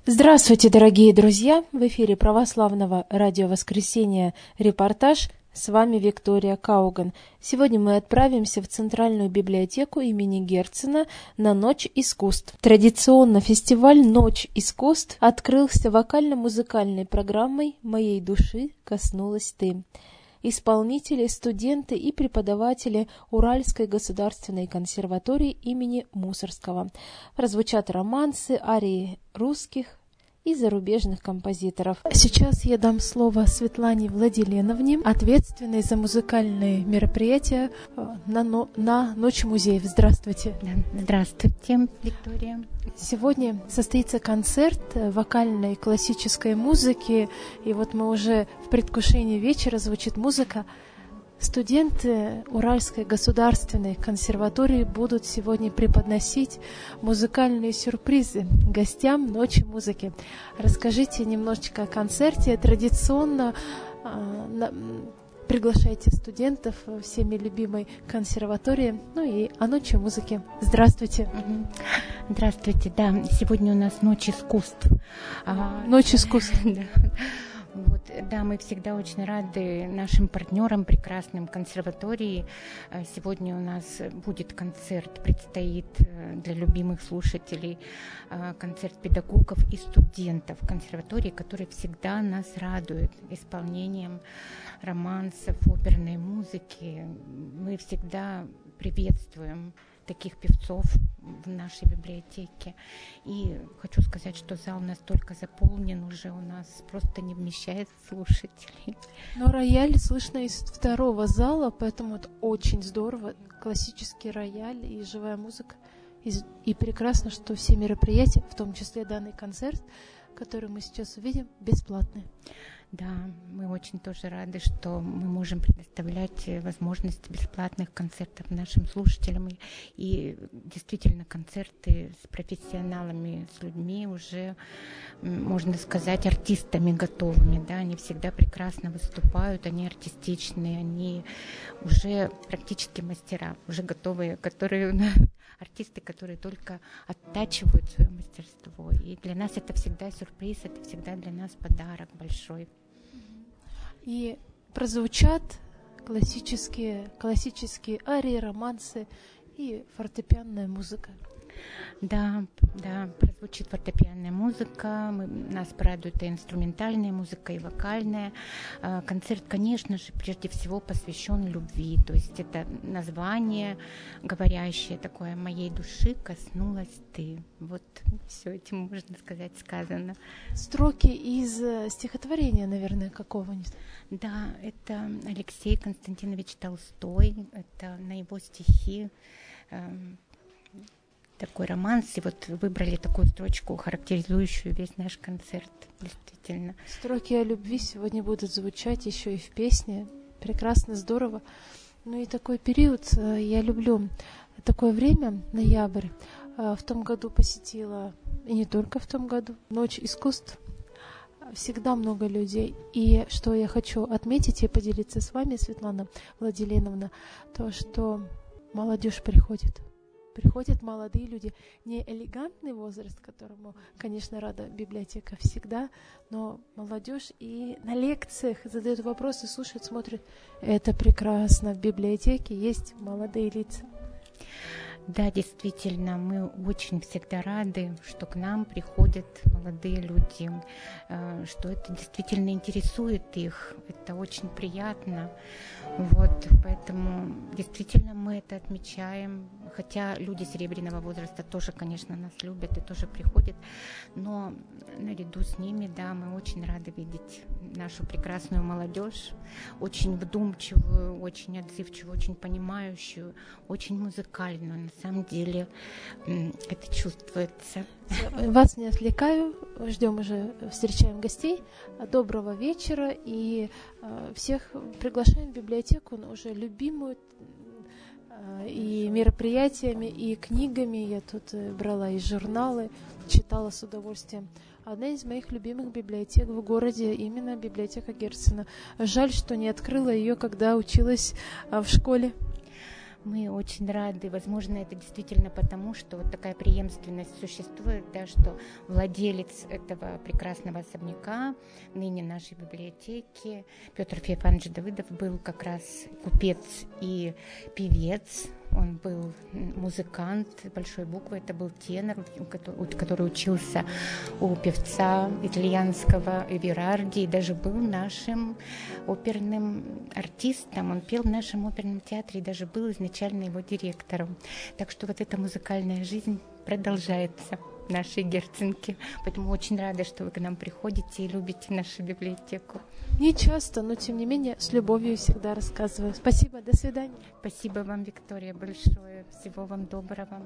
Здравствуйте, дорогие друзья! В эфире Православного радио «Воскресенье» репортаж. С вами Виктория Кауган. Сегодня мы отправимся в Центральную библиотеку имени Герцена на Ночь искусств. Традиционно фестиваль «Ночь искусств» открылся вокально-музыкальной программой «Моей души коснулась ты». Исполнители, студенты и преподаватели Уральской государственной консерватории имени Мусорского. Прозвучат романсы, арии русских и зарубежных композиторов. Сейчас я дам слово Светлане Владиленовне, ответственной за музыкальные мероприятия на Ночь музеев. Здравствуйте. Здравствуйте, Виктория. Сегодня состоится концерт вокальной классической музыки, и вот мы уже в предвкушении вечера, звучит музыка. Студенты Уральской государственной консерватории будут сегодня преподносить музыкальные сюрпризы гостям Ночи музыки. Расскажите немножечко о концерте. Традиционно приглашайте студентов всеми любимой консерватории, ну и о Ночи музыки. Здравствуйте. Здравствуйте, да. Сегодня у нас Ночь искусств. Ночь искусств. Вот, да, мы всегда очень рады нашим партнерам, прекрасным консерватории. Сегодня у нас будет концерт, предстоит для любимых слушателей концерт педагогов и студентов консерватории, которые всегда нас радуют исполнением романсов, оперной музыки. Мы всегда приветствуем таких певцов в нашей библиотеке. И хочу сказать, что зал настолько заполнен уже, у нас просто не вмещает слушателей. Но рояль слышно из второго зала, поэтому это очень здорово. Классический рояль и живая музыка. И прекрасно, что все мероприятия, в том числе данный концерт, который мы сейчас увидим, бесплатные. Да, мы очень тоже рады, что мы можем предоставлять возможность бесплатных концертов нашим слушателям. И действительно, концерты с профессионалами, с людьми уже, можно сказать, артистами готовыми. Да? Они всегда прекрасно выступают, они артистичные, они уже практически мастера, уже готовые, артисты, которые только оттачивают свое мастерство. И для нас это всегда сюрприз, это всегда для нас подарок большой. И прозвучат классические арии, романсы и фортепианная музыка. Да, прозвучит фортепианная музыка, нас порадует и инструментальная музыка, и вокальная. Концерт, конечно же, прежде всего посвящен любви, то есть это название, говорящее такое «Моей души коснулась ты». Вот все этим, можно сказать, сказано. Строки из стихотворения, наверное, какого-нибудь. Да, это Алексей Константинович Толстой, это на его стихи такой романс, и вот выбрали такую строчку, характеризующую весь наш концерт, действительно. Строки о любви сегодня будут звучать еще и в песне. Прекрасно, здорово. Ну и такой период я люблю. Такое время, ноябрь, в том году посетила, и не только в том году, Ночь искусств. Всегда много людей. И что я хочу отметить и поделиться с вами, Светлана Владиленовна, то, что молодежь приходит. Приходят молодые люди, не элегантный возраст, которому, конечно, рада библиотека всегда, но молодежь и на лекциях задают вопросы, слушают, смотрят. Это прекрасно. В библиотеке есть молодые лица. Да, действительно, мы очень всегда рады, что к нам приходят молодые люди, что это действительно интересует их, это очень приятно. Вот, поэтому действительно мы это отмечаем, хотя люди серебряного возраста тоже, конечно, нас любят и тоже приходят, но наряду с ними, да, мы очень рады видеть нашу прекрасную молодежь, очень вдумчивую, очень отзывчивую, очень понимающую, очень музыкальную. На самом деле это чувствуется. Вас не отвлекаю, ждем уже, встречаем гостей. Доброго вечера и всех приглашаем в библиотеку, но уже любимую и мероприятиями, и книгами. Я тут брала и журналы, читала с удовольствием. Одна из моих любимых библиотек в городе, именно библиотека Герцена. Жаль, что не открыла ее, когда училась в школе. Мы очень рады. Возможно, это действительно потому, что вот такая преемственность существует, да, что владелец этого прекрасного особняка, ныне нашей библиотеки, Петр Феофанович Давыдов, был как раз купец и певец. Он был музыкант большой буквы, это был тенор, который учился у певца итальянского Верарди, и даже был нашим оперным артистом. Он пел в нашем оперном театре и даже был изначально его директором. Так что вот эта музыкальная жизнь продолжается в нашей Герценке. Поэтому очень рада, что вы к нам приходите и любите нашу библиотеку. Не часто, но тем не менее с любовью всегда рассказываю. Спасибо, до свидания. Спасибо вам, Виктория, большое. Всего вам доброго.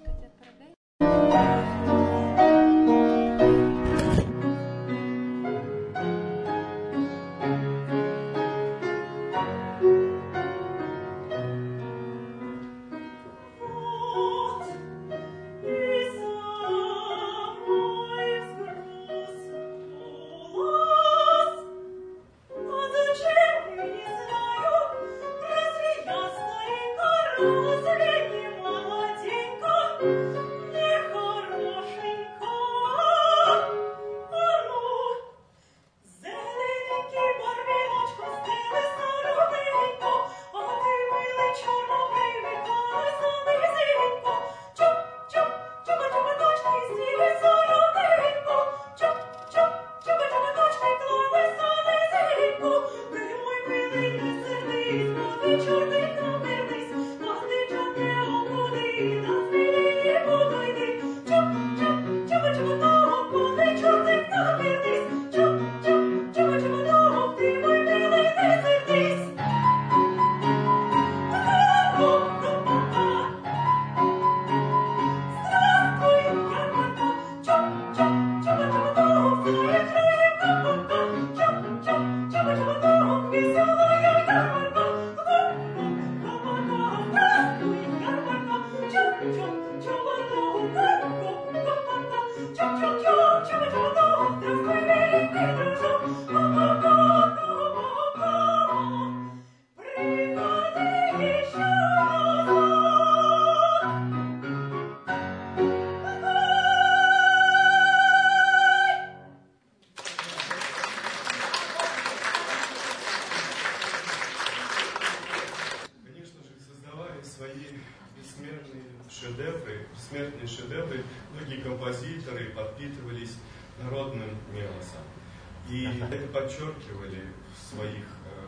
бессмертные шедевры, многие композиторы подпитывались народным мелосом. И это подчеркивали в своих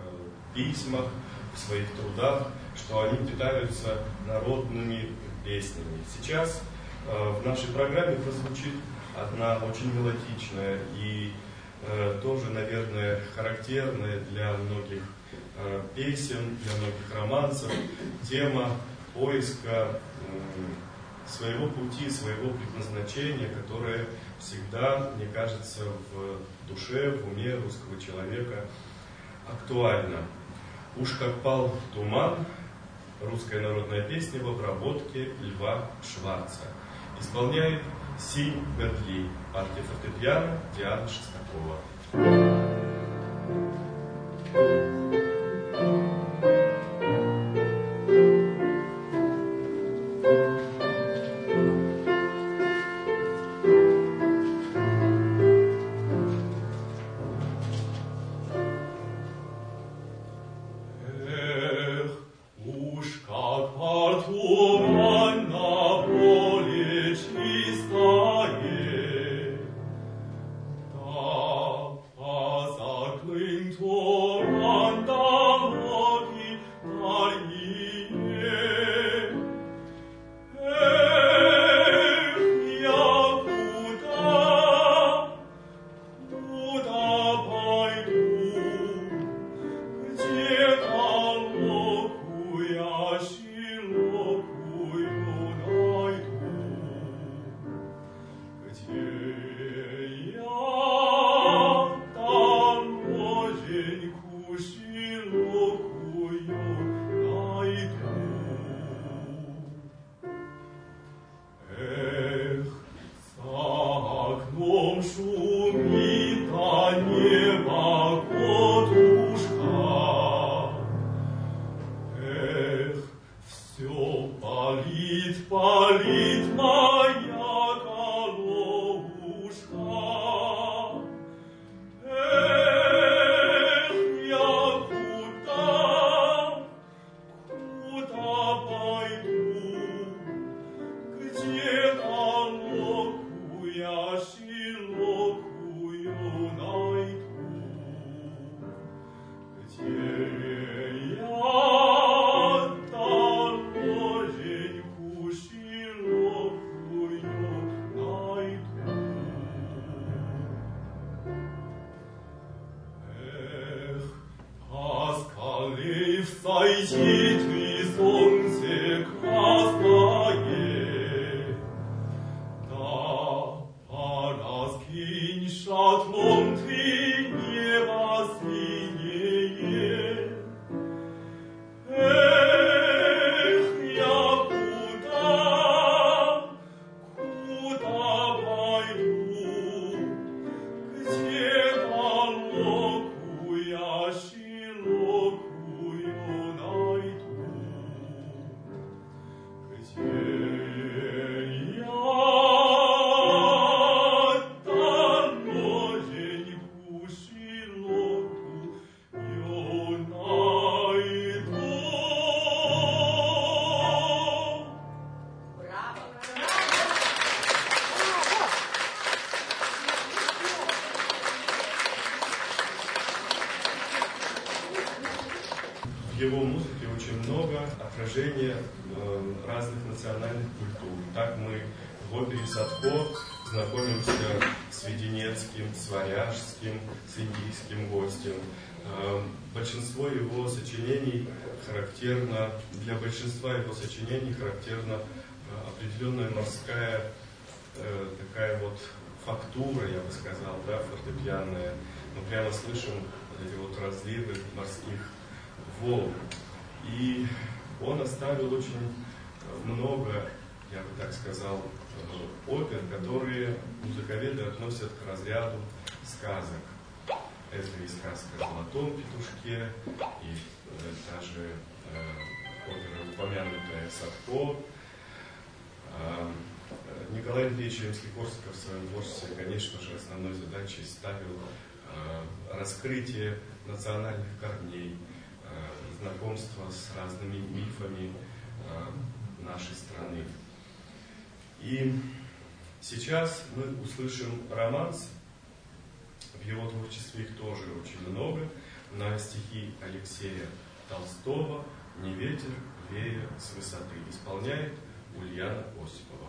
письмах, в своих трудах, что они питаются народными песнями. Сейчас в нашей программе прозвучит одна очень мелодичная и тоже, наверное, характерная для многих песен, для многих романсов, тема поиска своего пути, своего предназначения, которое всегда, мне кажется, в душе, в уме русского человека актуально. «Уж как пал туман» — русская народная песня в обработке Льва Шварца. Исполняет Синь Бетли, партия фортепиано Диана Шестакова. Все Взойдет ли солнце красное, да пораскинь шатлом ты небо синее. Эх, я куда пойду, где далекую я широкую найду, где я дороженьку широкую найду. В его музыке очень много отражения разных национальных культур. Так мы в опере «Садко» знакомимся с веденецким, с варяжским, с индийским гостем. Большинство его сочинений характерно, для большинства его сочинений характерна определенная морская такая вот фактура, я бы сказал, да, фортепианная. Мы прямо слышим вот эти вот разливы морских волн. И он оставил очень много, я бы так сказал, опер, которые музыковеды относят к разряду сказок. Это и сказка о Золотом петушке, и даже опера, упомянутая «Садко». Николай Андреевич Римский-Корсаков в своем творчестве, конечно же, основной задачей ставил раскрытие национальных корней, знакомство с разными мифами нашей страны. И сейчас мы услышим романс. В его творчестве их тоже очень много. На стихи Алексея Толстого «Не ветер, вея с высоты» исполняет Ульяна Осипова.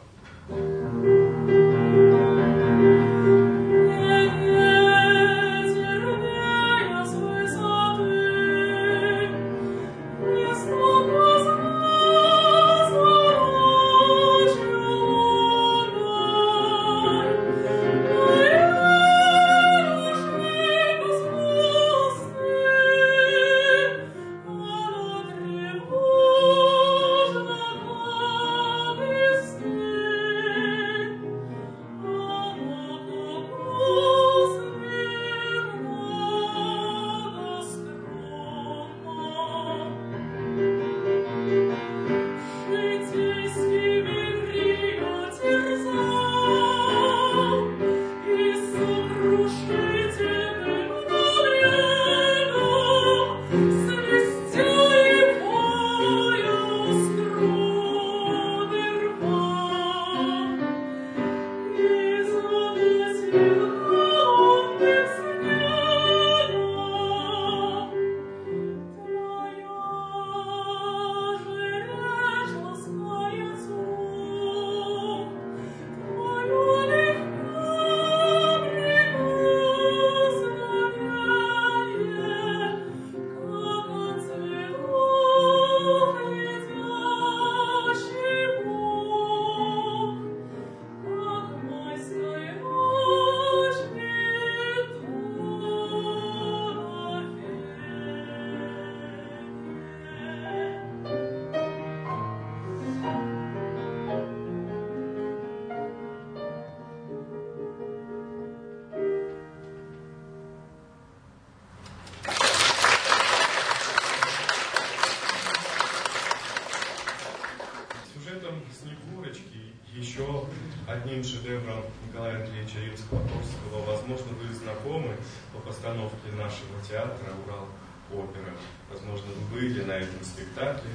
Одним шедевром Николая Андреевича Римского-Корсакова, возможно, вы знакомы по постановке нашего театра «Урал-опера». Возможно, вы были на этом спектакле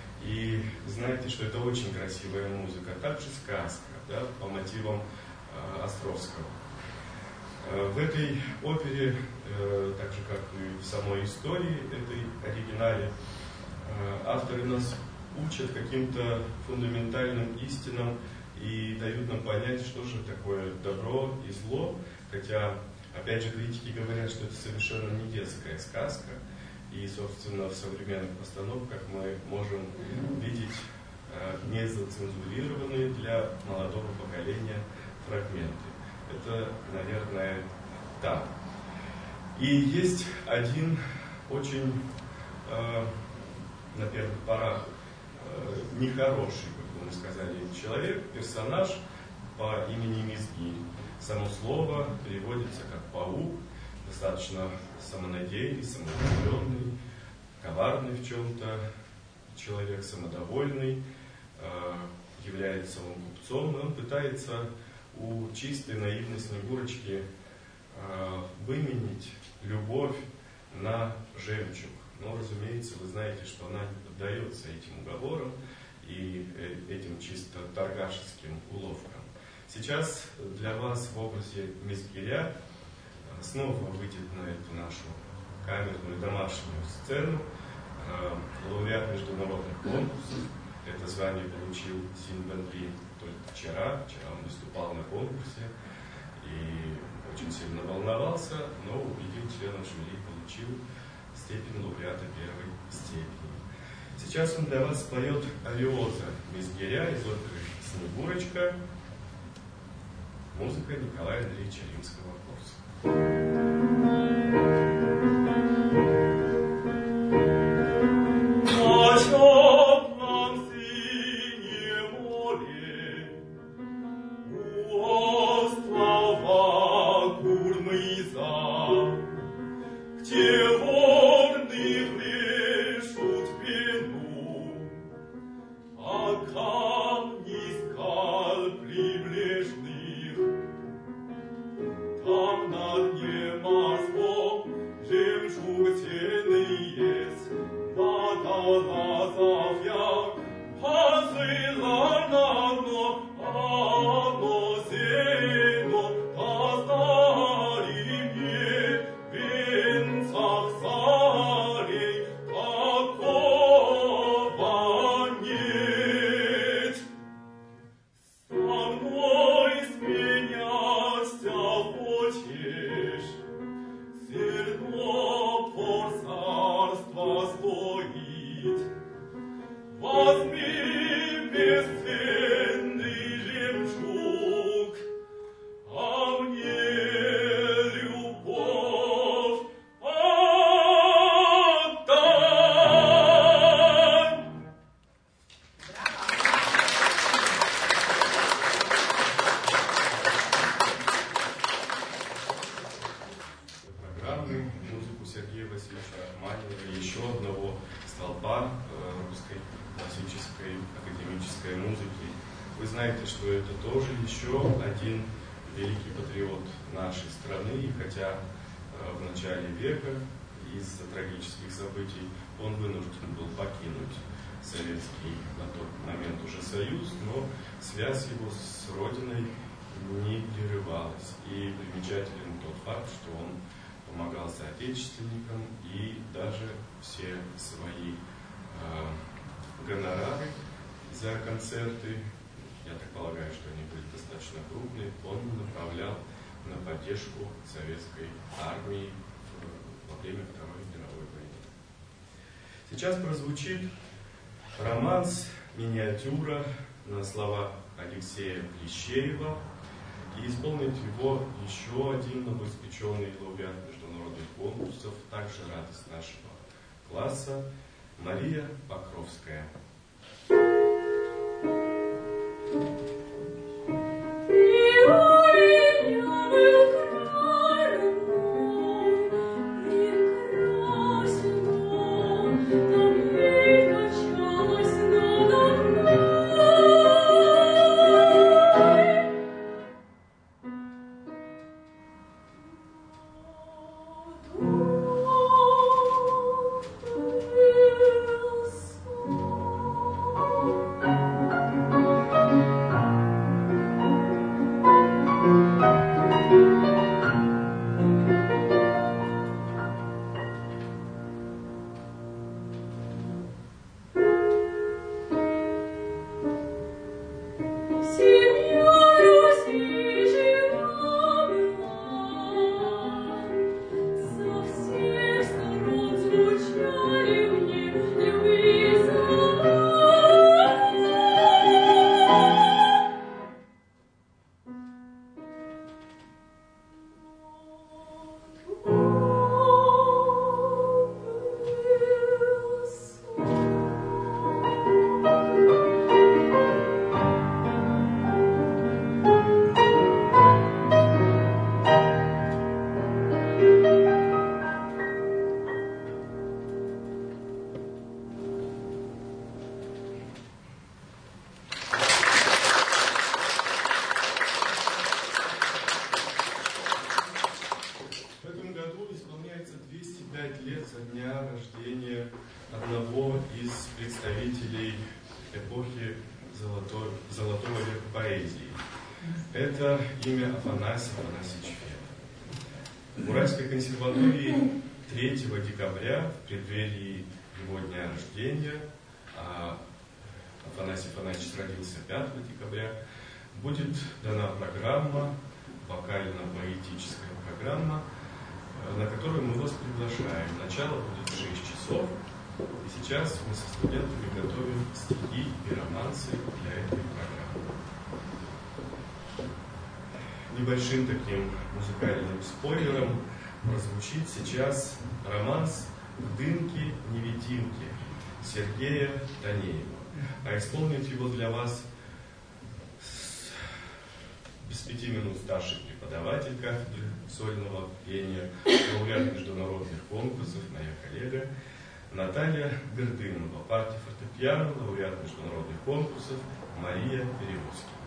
и знаете, что это очень красивая музыка, а также сказка, да, по мотивам Островского. В этой опере, так же как и в самой истории этой оригинале, авторы нас учат каким-то фундаментальным истинам и дают нам понять, что же такое добро и зло, хотя, опять же, критики говорят, что это совершенно не детская сказка, И, собственно, в современных постановках мы можем видеть незацензурированные для молодого поколения фрагменты. Это, наверное, так. И есть один очень, на первых порах, нехороший, как мы сказали, человек, персонаж по имени Мизгирь. Само слово переводится как паук, достаточно самонадеянный, самовлюбленный, коварный в чем-то человек, самодовольный, является он купцом, и он пытается у чистой наивной Снегурочки выменить любовь на жемчуг. Но, разумеется, вы знаете, что она не поддается этим уговорам и этим чисто торгашеским уловкам. Сейчас для вас в образе Мизгиря снова выйдет на эту нашу камерную домашнюю сцену лауреат международных конкурсов. Это звание получил Син Бенри только вчера. Вчера он выступал на конкурсе и очень сильно волновался, но убедил членов жюри, получил степень лауреата первой степени. Сейчас он для вас споет ариоза Мизгиря из оперы «Снегурочка». Музыка Николая Андреевича Римского-Корсакова. Он вынужден был покинуть Советский на тот момент уже Союз, но связь его с родиной не прерывалась. И примечателен тот факт, что он помогал соотечественникам и даже все свои гонорары за концерты, я так полагаю, что они были достаточно крупные, он направлял на поддержку советской армии во время Второй мировой войны. Сейчас прозвучит романс, миниатюра на слова Алексея Плещеева, и исполнит его еще один новоиспеченный лауреат международных конкурсов, также радость нашего класса, Мария Покровская. эпохи золотого века поэзии. Это имя Афанасий Федов. В Уральской консерватории 3 декабря, в преддверии его дня рождения, а Афанасий Афанасьевич родился 5 декабря, будет дана программа, вокально-поэтическая программа, на которую мы вас приглашаем. Начало будет в 6 часов, и сейчас мы со студентами готовим стихи и романсы для этой программы. Небольшим таким музыкальным спойлером прозвучит сейчас романс «Дымки-невидимки» Сергея Танеева. А исполнит его для вас без 5 минут старший преподаватель кафедры сольного пения, лауреат международных конкурсов, моя коллега Наталья Гордынова, партия фортепиано, лауреат международных конкурсов Мария Перевозкина.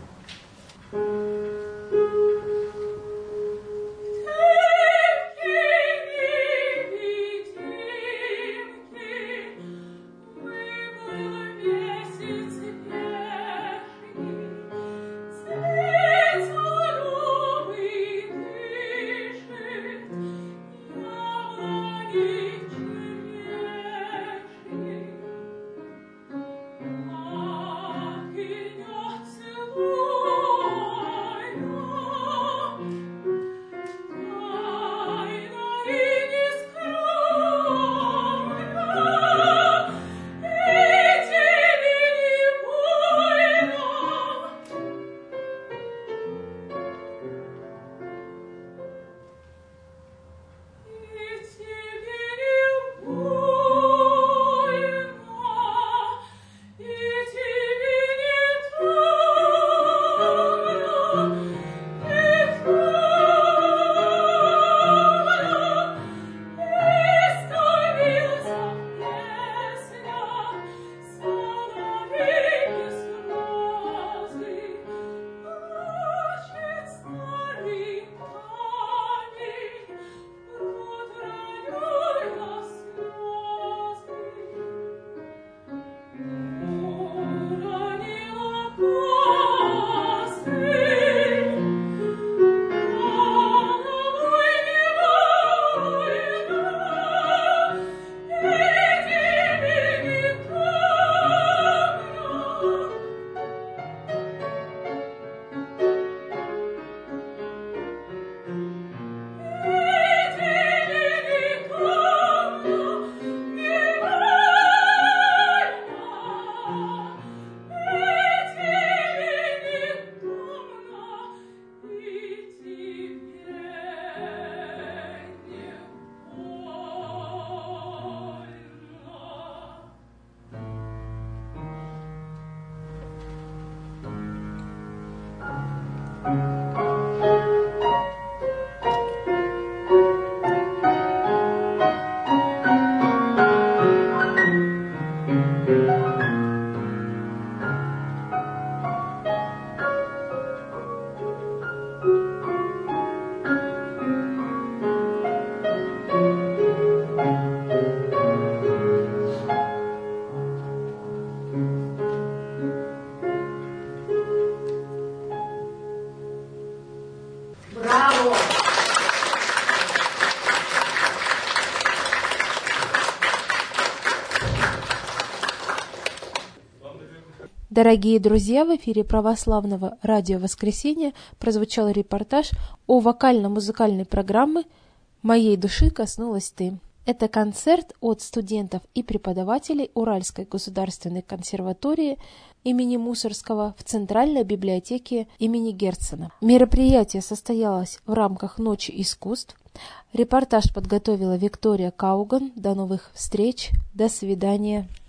Дорогие друзья, в эфире православного радио «Воскресенье» прозвучал репортаж о вокально-музыкальной программе «Моей души коснулась ты». Это концерт от студентов и преподавателей Уральской государственной консерватории имени Мусоргского в Центральной библиотеке имени Герцена. Мероприятие состоялось в рамках Ночи искусств. Репортаж подготовила Виктория Кауган. До новых встреч. До свидания.